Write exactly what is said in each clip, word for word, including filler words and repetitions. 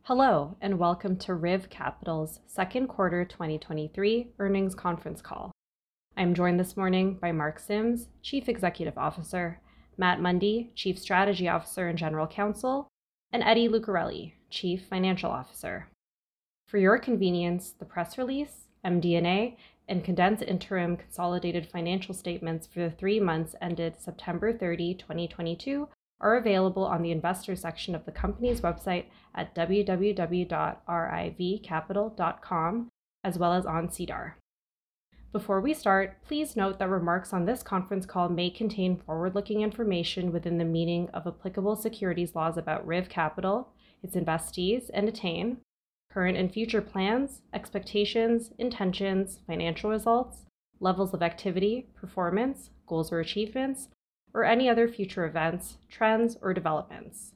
Hello, and welcome to R I V Capital's second quarter twenty twenty-three earnings conference call. I'm joined this morning by Mark Sims, Chief Executive Officer, Matt Mundy, Chief Strategy Officer and General Counsel, and Eddie Lucarelli, Chief Financial Officer. For your convenience, the press release, M D and A, and condensed interim consolidated financial statements for the three months ended September thirtieth, twenty twenty-two are available on the Investors section of the company's website at w w w dot r i v capital dot com, as well as on SEDAR. Before we start, please note that remarks on this conference call may contain forward-looking information within the meaning of applicable securities laws about R I V Capital, its investees and Etain, current and future plans, expectations, intentions, financial results, levels of activity, performance, goals or achievements, or any other future events, trends, or developments.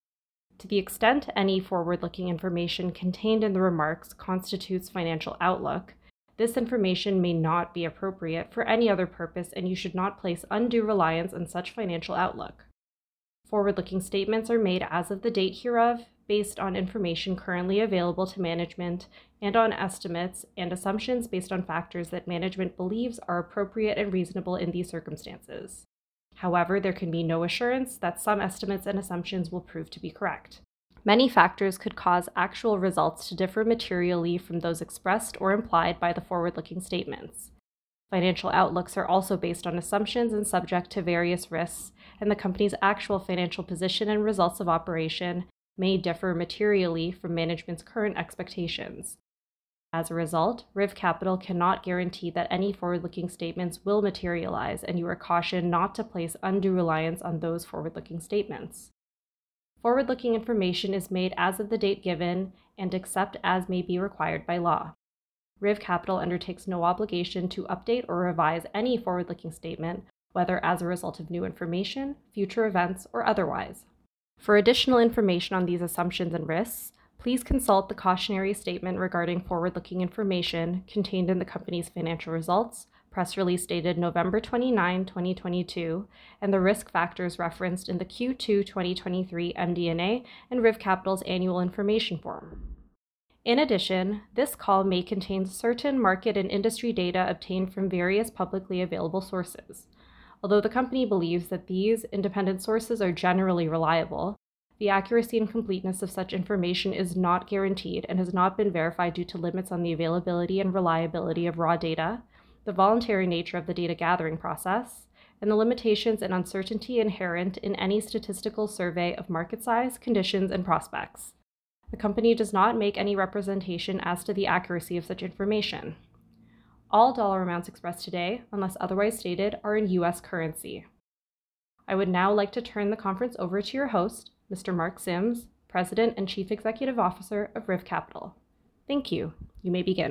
To the extent any forward-looking information contained in the remarks constitutes financial outlook, this information may not be appropriate for any other purpose, and you should not place undue reliance on such financial outlook. Forward-looking statements are made as of the date hereof, based on information currently available to management and on estimates and assumptions based on factors that management believes are appropriate and reasonable in these circumstances. However, there can be no assurance that some estimates and assumptions will prove to be correct. Many factors could cause actual results to differ materially from those expressed or implied by the forward-looking statements. Financial outlooks are also based on assumptions and subject to various risks, and the company's actual financial position and results of operation may differ materially from management's current expectations. As a result, R I V Capital cannot guarantee that any forward-looking statements will materialize, and you are cautioned not to place undue reliance on those forward-looking statements. Forward-looking information is made as of the date given and except as may be required by law. R I V Capital undertakes no obligation to update or revise any forward-looking statement, whether as a result of new information, future events, or otherwise. For additional information on these assumptions and risks, please consult the cautionary statement regarding forward-looking information contained in the company's financial results, press release dated November twenty-ninth, twenty twenty-two, and the risk factors referenced in the Q two twenty twenty-three M D and A and R I V Capital's annual information form. In addition, this call may contain certain market and industry data obtained from various publicly available sources. Although the company believes that these independent sources are generally reliable, the accuracy and completeness of such information is not guaranteed and has not been verified due to limits on the availability and reliability of raw data, the voluntary nature of the data gathering process, and the limitations and uncertainty inherent in any statistical survey of market size, conditions, and prospects. The company does not make any representation as to the accuracy of such information. All dollar amounts expressed today, unless otherwise stated, are in U S currency. I would now like to turn the conference over to your host, Mister Mark Sims, President and Chief Executive Officer of R I V Capital. Thank you. You may begin.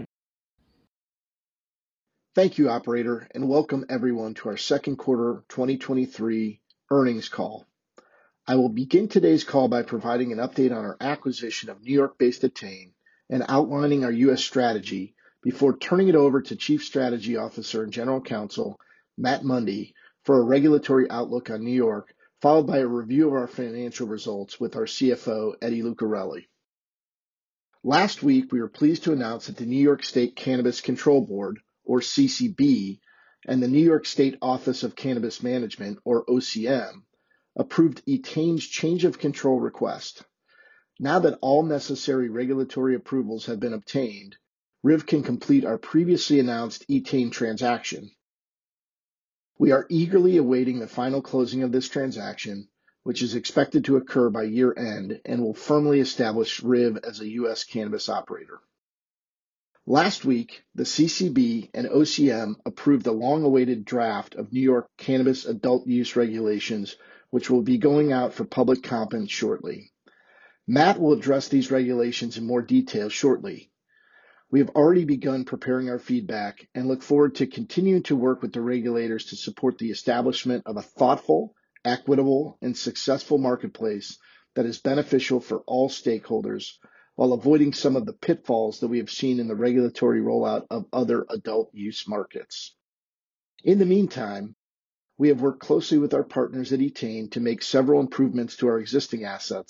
Thank you, operator, and welcome everyone to our second quarter twenty twenty-three earnings call. I will begin today's call by providing an update on our acquisition of New York-based Etain and outlining our U S strategy before turning it over to Chief Strategy Officer and General Counsel Matt Mundy for a regulatory outlook on New York, followed by a review of our financial results with our C F O, Eddie Lucarelli. Last week, we were pleased to announce that the New York State Cannabis Control Board, or C C B, and the New York State Office of Cannabis Management, or O C M, approved Etain's change of control request. Now that all necessary regulatory approvals have been obtained, R I V can complete our previously announced Etain transaction. We are eagerly awaiting the final closing of this transaction, which is expected to occur by year-end and will firmly establish R I V as a U S cannabis operator. Last week, the C C B and O C M approved the long-awaited draft of New York cannabis adult use regulations, which will be going out for public comment shortly. Matt will address these regulations in more detail shortly. We have already begun preparing our feedback and look forward to continuing to work with the regulators to support the establishment of a thoughtful, equitable, and successful marketplace that is beneficial for all stakeholders while avoiding some of the pitfalls that we have seen in the regulatory rollout of other adult use markets. In the meantime, we have worked closely with our partners at Etain to make several improvements to our existing assets,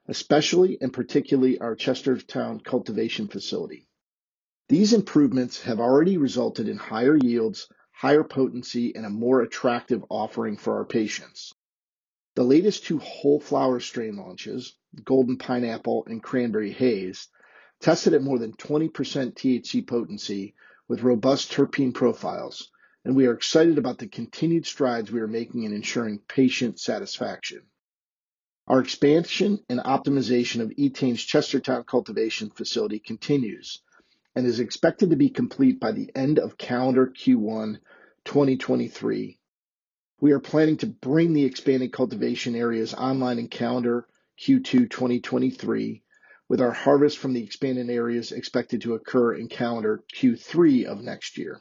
especially and particularly our Chestertown cultivation facility. These improvements have already resulted in higher yields, higher potency, and a more attractive offering for our patients. The latest two whole flower strain launches, Golden Pineapple and Cranberry Haze, tested at more than twenty percent T H C potency with robust terpene profiles, and we are excited about the continued strides we are making in ensuring patient satisfaction. Our expansion and optimization of Etane's Chestertown cultivation facility continues and is expected to be complete by the end of calendar Q one twenty twenty-three. We are planning to bring the expanded cultivation areas online in calendar Q two twenty twenty-three, with our harvest from the expanded areas expected to occur in calendar Q three of next year.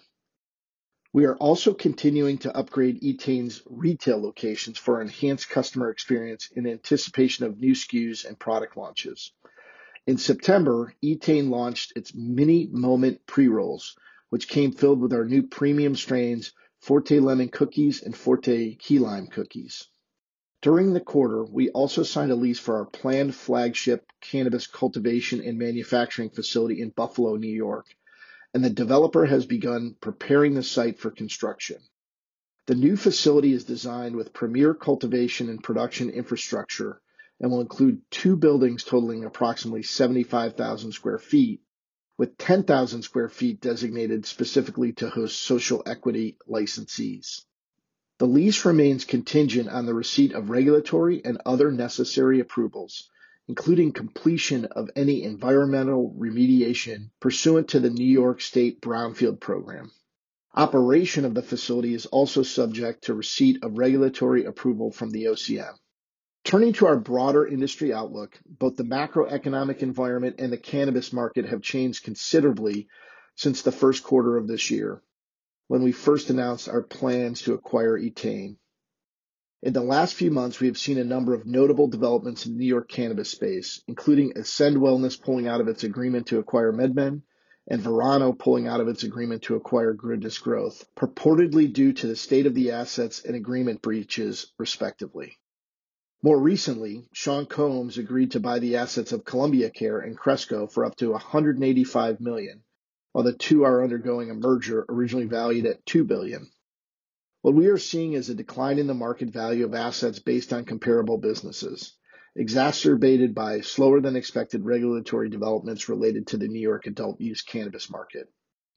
We are also continuing to upgrade Etane's retail locations for enhanced customer experience in anticipation of new S K Us and product launches. In September, Etane launched its Mini Moment pre-rolls, which came filled with our new premium strains, Forte Lemon Cookies and Forte Key Lime Cookies. During the quarter, we also signed a lease for our planned flagship cannabis cultivation and manufacturing facility in Buffalo, New York, and the developer has begun preparing the site for construction. The new facility is designed with premier cultivation and production infrastructure and will include two buildings totaling approximately seventy-five thousand square feet, with ten thousand square feet designated specifically to host social equity licensees. The lease remains contingent on the receipt of regulatory and other necessary approvals, including completion of any environmental remediation pursuant to the New York State Brownfield Program. Operation of the facility is also subject to receipt of regulatory approval from the O C M. Turning to our broader industry outlook, both the macroeconomic environment and the cannabis market have changed considerably since the first quarter of this year, when we first announced our plans to acquire Etane. In the last few months, we have seen a number of notable developments in the New York cannabis space, including Ascend Wellness pulling out of its agreement to acquire MedMen and Verano pulling out of its agreement to acquire Goodness Growth, purportedly due to the state of the assets and agreement breaches, respectively. More recently, Sean Combs agreed to buy the assets of Columbia Care and Cresco for up to one hundred eighty-five million dollars, while the two are undergoing a merger originally valued at two billion dollars. What we are seeing is a decline in the market value of assets based on comparable businesses, exacerbated by slower than expected regulatory developments related to the New York adult use cannabis market.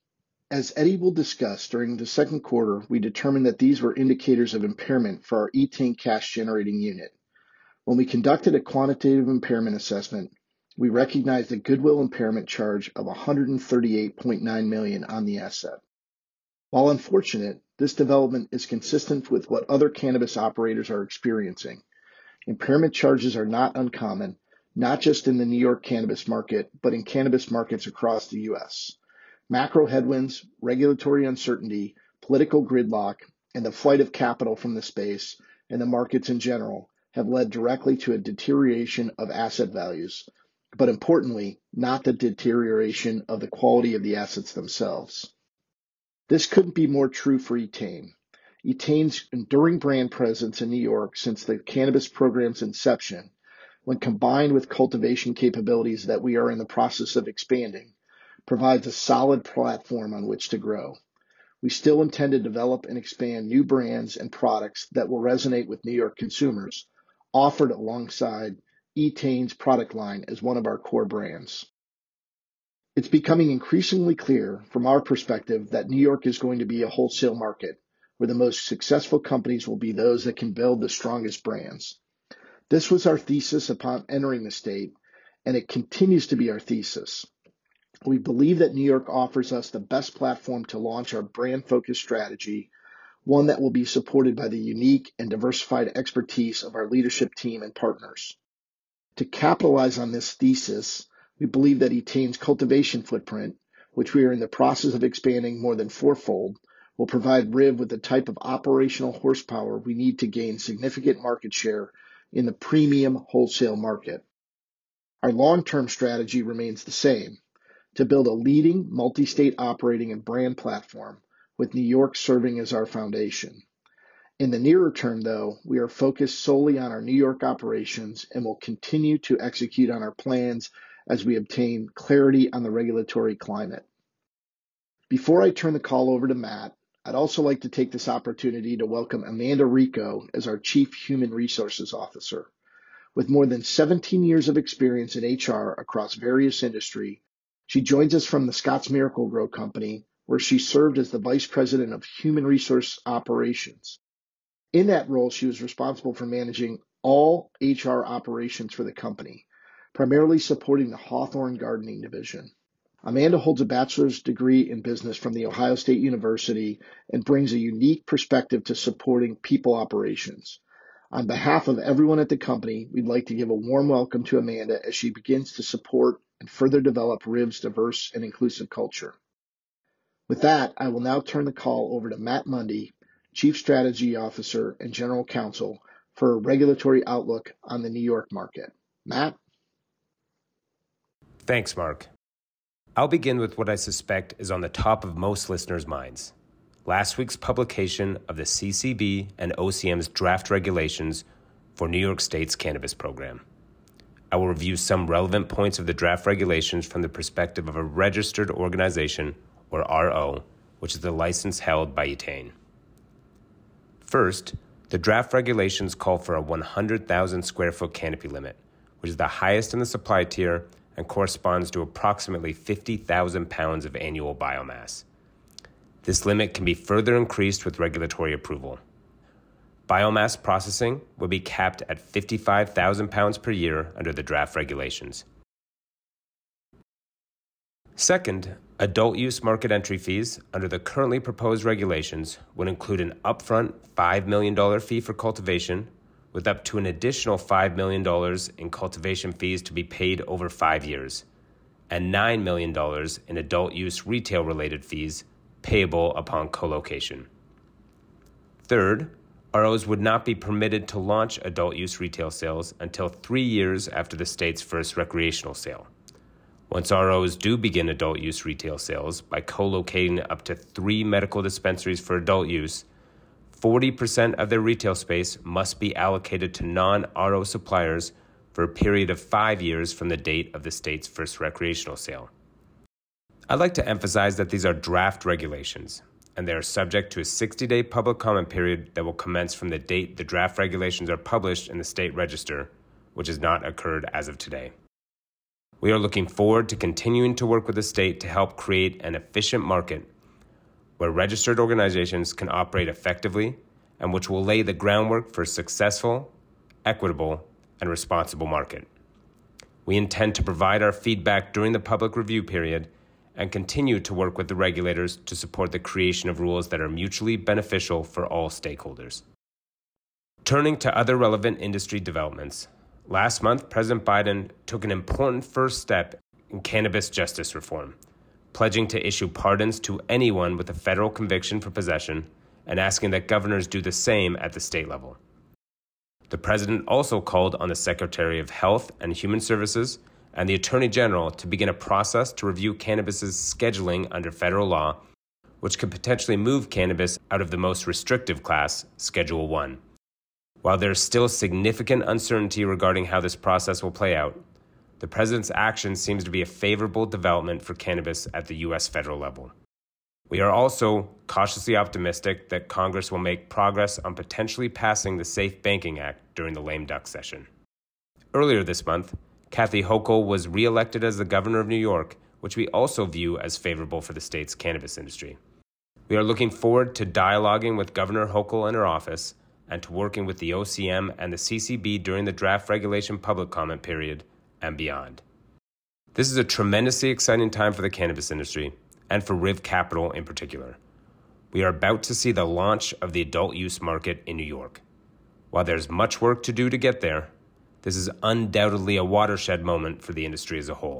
As Eddie will discuss, during the second quarter, we determined that these were indicators of impairment for our Etane cash generating unit. When we conducted a quantitative impairment assessment, we recognized a goodwill impairment charge of one hundred thirty-eight point nine million dollars on the asset. While unfortunate, this development is consistent with what other cannabis operators are experiencing. Impairment charges are not uncommon, not just in the New York cannabis market, but in cannabis markets across the U S. Macro headwinds, regulatory uncertainty, political gridlock, and the flight of capital from the space and the markets in general have led directly to a deterioration of asset values, but importantly, not the deterioration of the quality of the assets themselves. This couldn't be more true for Etane. Etane's enduring brand presence in New York since the cannabis program's inception, when combined with cultivation capabilities that we are in the process of expanding, provides a solid platform on which to grow. We still intend to develop and expand new brands and products that will resonate with New York consumers, offered alongside Etane's product line as one of our core brands. It's becoming increasingly clear from our perspective that New York is going to be a wholesale market where the most successful companies will be those that can build the strongest brands. This was our thesis upon entering the state, and it continues to be our thesis. We believe that New York offers us the best platform to launch our brand-focused strategy, one that will be supported by the unique and diversified expertise of our leadership team and partners. To capitalize on this thesis, we believe that Etane's cultivation footprint, which we are in the process of expanding more than fourfold, will provide R I V with the type of operational horsepower we need to gain significant market share in the premium wholesale market. Our long-term strategy remains the same, to build a leading multi-state operating and brand platform, with New York serving as our foundation. In the nearer term, though, we are focused solely on our New York operations and will continue to execute on our plans as we obtain clarity on the regulatory climate. Before I turn the call over to Matt, I'd also like to take this opportunity to welcome Amanda Rico as our Chief Human Resources Officer. With more than seventeen years of experience in H R across various industries, she joins us from the Scotts Miracle-Gro Company, where she served as the Vice President of Human Resource Operations. In that role, she was responsible for managing all H R operations for the company, primarily supporting the Hawthorne Gardening Division. Amanda holds a bachelor's degree in business from The Ohio State University and brings a unique perspective to supporting people operations. On behalf of everyone at the company, we'd like to give a warm welcome to Amanda as she begins to support and further develop R I V's diverse and inclusive culture. With that, I will now turn the call over to Matt Mundy, Chief Strategy Officer and General Counsel, for a regulatory outlook on the New York market. Matt? Thanks, Mark. I'll begin with what I suspect is on the top of most listeners' minds. Last week's publication of the C C B and O C M's draft regulations for New York State's cannabis program. I will review some relevant points of the draft regulations from the perspective of a registered organization, or R O, which is the license held by Etain. First, the draft regulations call for a one hundred thousand square foot canopy limit, which is the highest in the supply tier and corresponds to approximately fifty thousand pounds of annual biomass. This limit can be further increased with regulatory approval. Biomass processing will be capped at fifty-five thousand pounds per year under the draft regulations. Second, adult use market entry fees under the currently proposed regulations would include an upfront five million dollars fee for cultivation, with up to an additional five million dollars in cultivation fees to be paid over five years, and nine million dollars in adult use retail-related fees payable upon co-location. Third, R Os would not be permitted to launch adult use retail sales until three years after the state's first recreational sale. Once R Os do begin adult use retail sales by co-locating up to three medical dispensaries for adult use, forty percent of their retail space must be allocated to non-R O suppliers for a period of five years from the date of the state's first recreational sale. I'd like to emphasize that these are draft regulations, and they are subject to a sixty-day public comment period that will commence from the date the draft regulations are published in the state register, which has not occurred as of today. We are looking forward to continuing to work with the state to help create an efficient market where registered organizations can operate effectively and which will lay the groundwork for a successful, equitable, and responsible market. We intend to provide our feedback during the public review period and continue to work with the regulators to support the creation of rules that are mutually beneficial for all stakeholders. Turning to other relevant industry developments, last month, President Biden took an important first step in cannabis justice reform, pledging to issue pardons to anyone with a federal conviction for possession and asking that governors do the same at the state level. The president also called on the Secretary of Health and Human Services and the Attorney General to begin a process to review cannabis's scheduling under federal law, which could potentially move cannabis out of the most restrictive class, Schedule one. While there is still significant uncertainty regarding how this process will play out, the president's action seems to be a favorable development for cannabis at the U S federal level. We are also cautiously optimistic that Congress will make progress on potentially passing the Safe Banking Act during the lame duck session. Earlier this month, Kathy Hochul was re-elected as the governor of New York, which we also view as favorable for the state's cannabis industry. We are looking forward to dialoguing with Governor Hochul in her office and to working with the O C M and the C C B during the draft regulation public comment period and beyond. This is a tremendously exciting time for the cannabis industry and for R I V Capital in particular. We are about to see the launch of the adult use market in New York. While there's much work to do to get there, this is undoubtedly a watershed moment for the industry as a whole.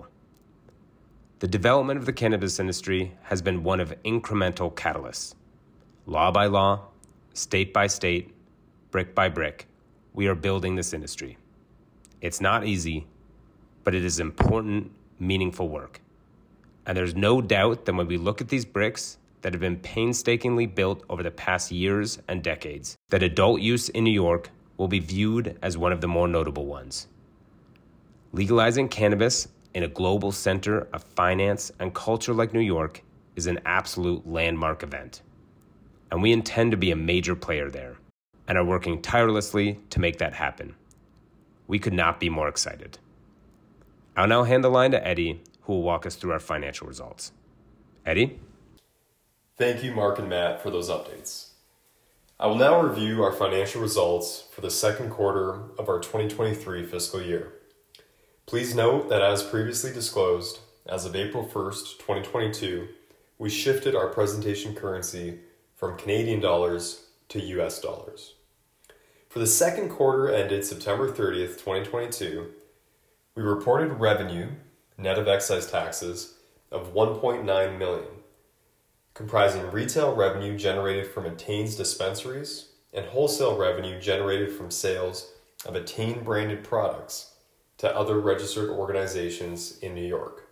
The development of the cannabis industry has been one of incremental catalysts. Law by law, state by state, brick by brick, we are building this industry. It's not easy, but it is important, meaningful work. And there's no doubt that when we look at these bricks, that have been painstakingly built over the past years and decades, that adult use in New York will be viewed as one of the more notable ones. Legalizing cannabis in a global center of finance and culture like New York is an absolute landmark event, and we intend to be a major player there and are working tirelessly to make that happen. We could not be more excited. I'll now hand the line to Eddie, who will walk us through our financial results. Eddie? Thank you, Mark and Matt, for those updates. I will now review our financial results for the second quarter of our twenty twenty-three fiscal year. Please note that as previously disclosed, as of April first, twenty twenty-two, we shifted our presentation currency from Canadian dollars to U S dollars. For the second quarter ended September thirtieth, twenty twenty-two, we reported revenue, net of excise taxes, of one point nine million dollars, comprising retail revenue generated from Etain's dispensaries and wholesale revenue generated from sales of Etain branded products to other registered organizations in New York.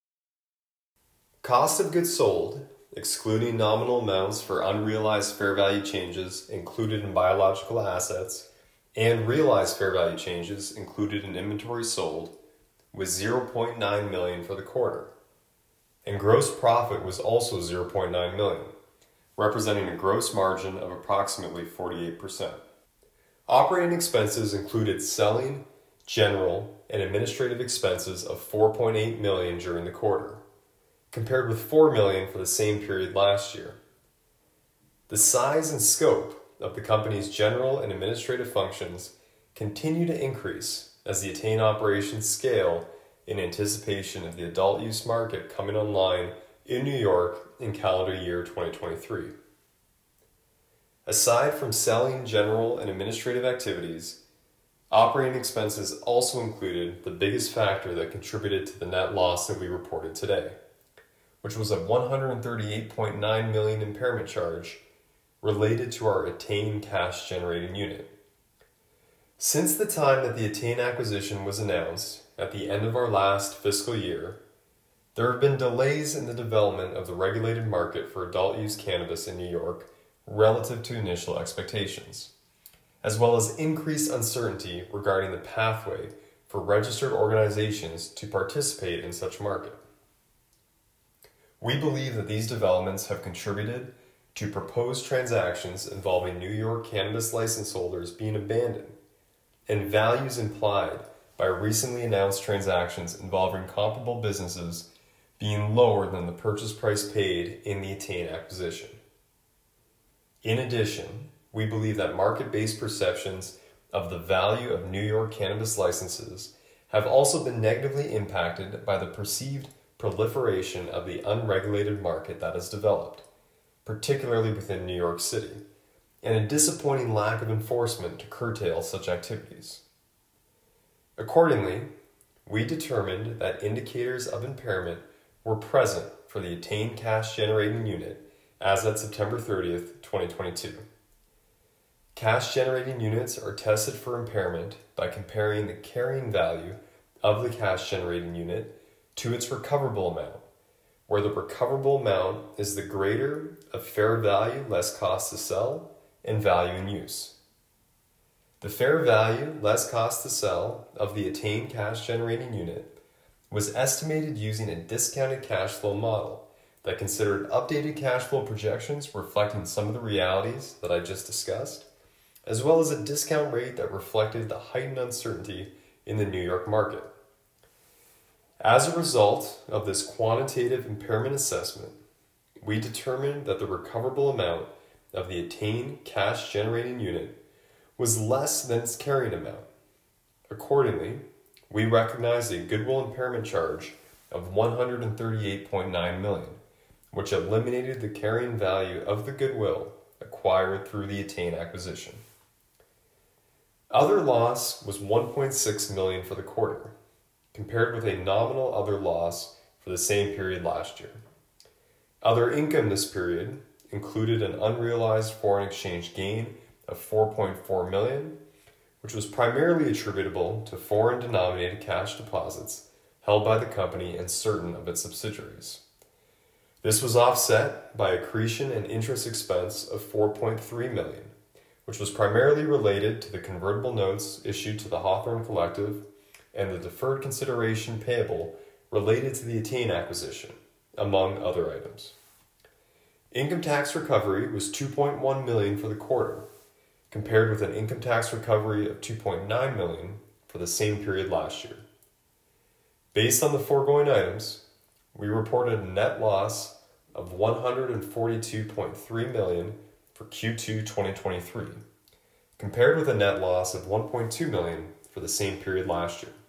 Cost of goods sold, excluding nominal amounts for unrealized fair value changes included in biological assets and realized fair value changes included in inventory sold, was zero point nine million dollars for the quarter. And gross profit was also zero point nine million dollars, representing a gross margin of approximately forty-eight percent. Operating expenses included selling, general, and administrative expenses of four point eight million dollars during the quarter, compared with four million dollars for the same period last year. The size and scope of the company's general and administrative functions continue to increase as the Etain operations scale in anticipation of the adult use market coming online in New York in calendar year twenty twenty-three. Aside from selling, general, and administrative activities, operating expenses also included the biggest factor that contributed to the net loss that we reported today, which was a one hundred thirty-eight point nine million dollars impairment charge related to our Etain cash generating unit. Since the time that the Etain acquisition was announced at the end of our last fiscal year, there have been delays in the development of the regulated market for adult use cannabis in New York relative to initial expectations, as well as increased uncertainty regarding the pathway for registered organizations to participate in such market. We believe that these developments have contributed to proposed transactions involving New York cannabis license holders being abandoned and values implied by recently announced transactions involving comparable businesses being lower than the purchase price paid in the Etain acquisition. In addition, we believe that market-based perceptions of the value of New York cannabis licenses have also been negatively impacted by the perceived proliferation of the unregulated market that has developed, particularly within New York City, and a disappointing lack of enforcement to curtail such activities. Accordingly, we determined that indicators of impairment were present for the Etain cash generating unit as of September thirtieth, twenty twenty-two. Cash generating units are tested for impairment by comparing the carrying value of the cash generating unit to its recoverable amount, where the recoverable amount is the greater of fair value less cost to sell and value in use. The fair value less cost to sell of the Etain cash generating unit was estimated using a discounted cash flow model that considered updated cash flow projections reflecting some of the realities that I just discussed, as well as a discount rate that reflected the heightened uncertainty in the New York market. As a result of this quantitative impairment assessment, we determined that the recoverable amount of the Etain cash generating unit was less than its carrying amount. Accordingly, we recognized a goodwill impairment charge of one hundred thirty-eight point nine million dollars, which eliminated the carrying value of the goodwill acquired through the Etain acquisition. Other loss was one point six million dollars for the quarter, compared with a nominal other loss for the same period last year. Other income this period included an unrealized foreign exchange gain of four point four million dollars, which was primarily attributable to foreign denominated cash deposits held by the company and certain of its subsidiaries. This was offset by accretion and interest expense of four point three million dollars, which was primarily related to the convertible notes issued to the Hawthorne Collective and the deferred consideration payable related to the Etain acquisition, among other items. Income tax recovery was two point one million dollars for the quarter, compared with an income tax recovery of two point nine million dollars for the same period last year. Based on the foregoing items, we reported a net loss of one hundred forty-two point three million dollars for Q two twenty twenty-three, compared with a net loss of one point two million dollars for the same period last year.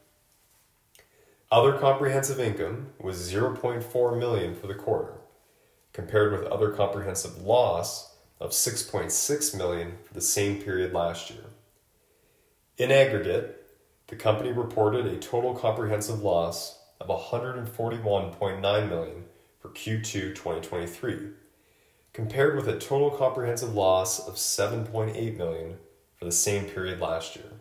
Other comprehensive income was zero point four million dollars for the quarter, compared with other comprehensive loss of six point six million dollars for the same period last year. In aggregate, the company reported a total comprehensive loss of one hundred forty-one point nine million dollars for Q two twenty twenty-three, compared with a total comprehensive loss of seven point eight million dollars for the same period last year.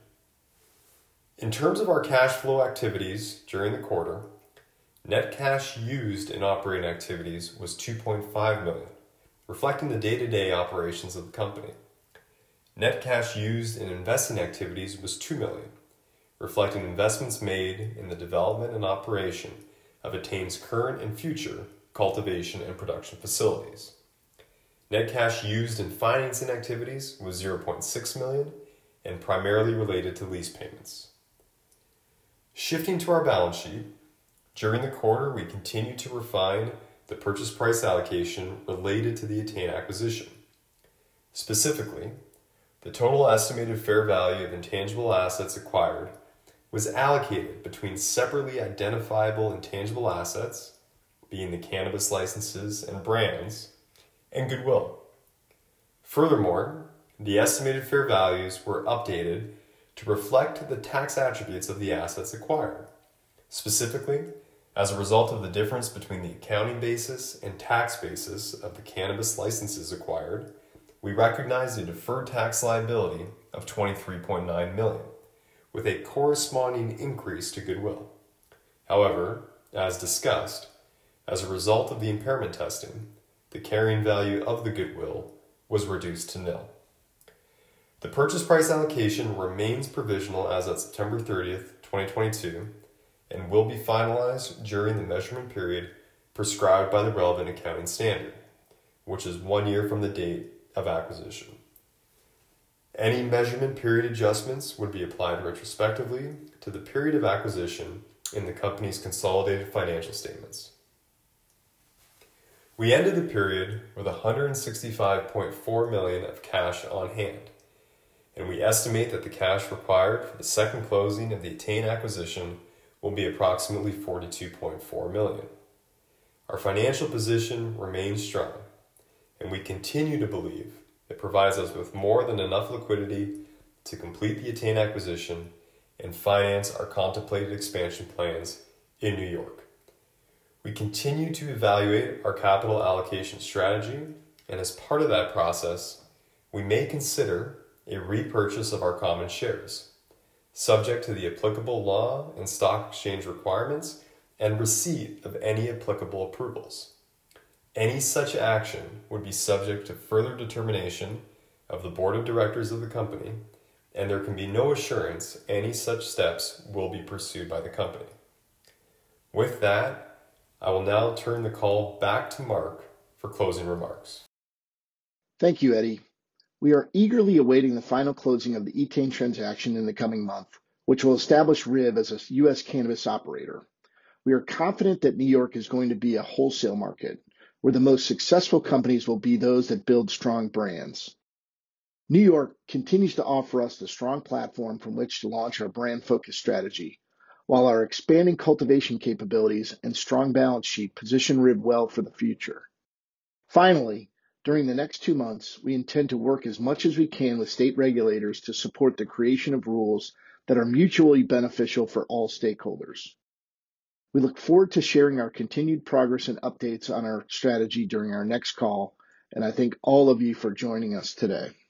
In terms of our cash flow activities during the quarter, net cash used in operating activities was two point five million dollars, reflecting the day-to-day operations of the company. Net cash used in investing activities was two million dollars, reflecting investments made in the development and operation of Etain's current and future cultivation and production facilities. Net cash used in financing activities was zero point six million dollars and primarily related to lease payments. Shifting to our balance sheet, during the quarter we continued to refine the purchase price allocation related to the Etain acquisition. Specifically, the total estimated fair value of intangible assets acquired was allocated between separately identifiable intangible assets, being the cannabis licenses and brands, and goodwill. Furthermore, the estimated fair values were updated to reflect the tax attributes of the assets acquired. Specifically, as a result of the difference between the accounting basis and tax basis of the cannabis licenses acquired, we recognized a deferred tax liability of twenty-three point nine million dollars, with a corresponding increase to goodwill. However, as discussed, as a result of the impairment testing, the carrying value of the goodwill was reduced to nil. The purchase price allocation remains provisional as of September thirtieth, twenty twenty-two, and will be finalized during the measurement period prescribed by the relevant accounting standard, which is one year from the date of acquisition. Any measurement period adjustments would be applied retrospectively to the period of acquisition in the company's consolidated financial statements. We ended the period with one hundred sixty-five point four million dollars of cash on hand, and we estimate that the cash required for the second closing of the Etain acquisition will be approximately forty-two point four million dollars. Our financial position remains strong, and we continue to believe it provides us with more than enough liquidity to complete the Etain acquisition and finance our contemplated expansion plans in New York. We continue to evaluate our capital allocation strategy, and as part of that process, we may consider a repurchase of our common shares, subject to the applicable law and stock exchange requirements and receipt of any applicable approvals. Any such action would be subject to further determination of the board of directors of the company, and there can be no assurance any such steps will be pursued by the company. With that, I will now turn the call back to Mark for closing remarks. Thank you, Eddie. We are eagerly awaiting the final closing of the Etain transaction in the coming month, which will establish R I V as a U S cannabis operator. We are confident that New York is going to be a wholesale market, where the most successful companies will be those that build strong brands. New York continues to offer us the strong platform from which to launch our brand-focused strategy, while our expanding cultivation capabilities and strong balance sheet position R I V well for the future. Finally, during the next two months, we intend to work as much as we can with state regulators to support the creation of rules that are mutually beneficial for all stakeholders. We look forward to sharing our continued progress and updates on our strategy during our next call, and I thank all of you for joining us today.